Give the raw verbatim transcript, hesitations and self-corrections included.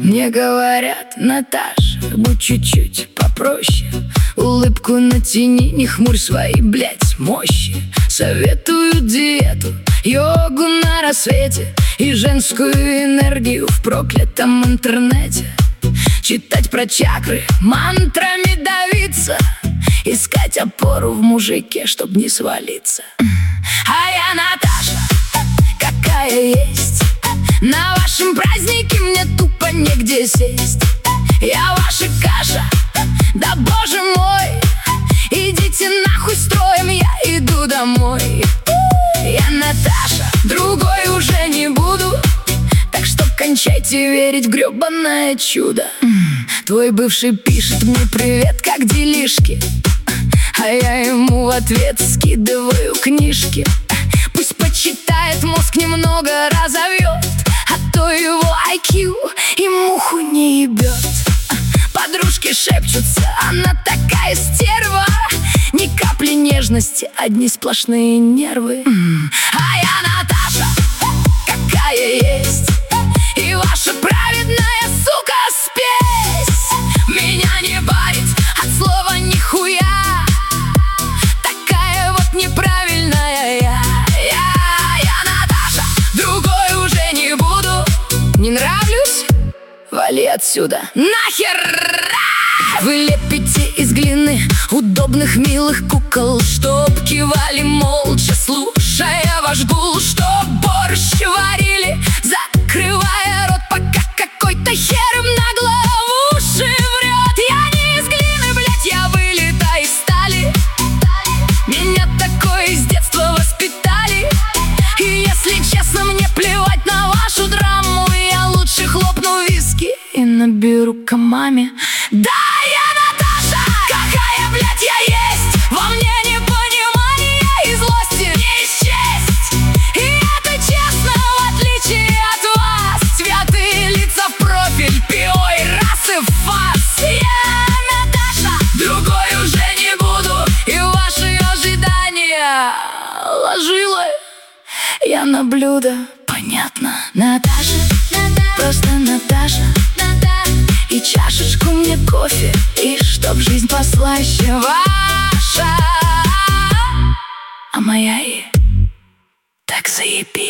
Мне говорят: Наташа, будь чуть-чуть попроще, улыбку натяни, не хмурь свои, блядь, мощи. Советую диету, йогу на рассвете и женскую энергию в проклятом интернете. Читать про чакры, мантрами давиться, искать опору в мужике, чтоб не свалиться. А я Наташа, какая есть. На вашем празднике мне тупо негде сесть. Я ваша каша, да боже мой, идите нахуй строем, я иду домой. Я Наташа, другой уже не буду, так что кончайте верить в гребаное чудо. Твой бывший пишет мне: привет, как делишки? А я ему в ответ скидываю книжки. Пусть почитает, мозг немного разовьет, а то его ай кью и муху не ебет. Подружки шепчутся: она такая стерва, ни капли нежности, одни сплошные нервы. А я Наташа, какая есть, и ваша праведная, сука, спесь меня не парит от слова нихуя. Такая вот неправильная я. Я, я Наташа, другой уже не буду. Не нравлюсь? Вали отсюда нахер! Вы лепите из глины удобных милых кукол, чтоб кивали молча, слушая ваш гул, чтоб борщ варили, закрывая рот, пока какой-то хер им нагло в уши врет. Я не из глины, блять, я вылита из стали. Меня такой с детства воспитали. И если честно, мне плевать на вашу драму. Я лучше хлопну виски и наберу к маме. Да, я Наташа, какая, блядь, я есть. Во мне непонимание и злости не счесть. И это честно, в отличие от вас. Святые лица в профиль, пиво и расы в фас. Я Наташа, другой уже не буду, и ваши ожидания ложила я на блюдо. Понятно. Наташа, просто Наташа, и чашечку мне кофе, и чтоб жизнь послаще ваша, а моя и так заебись.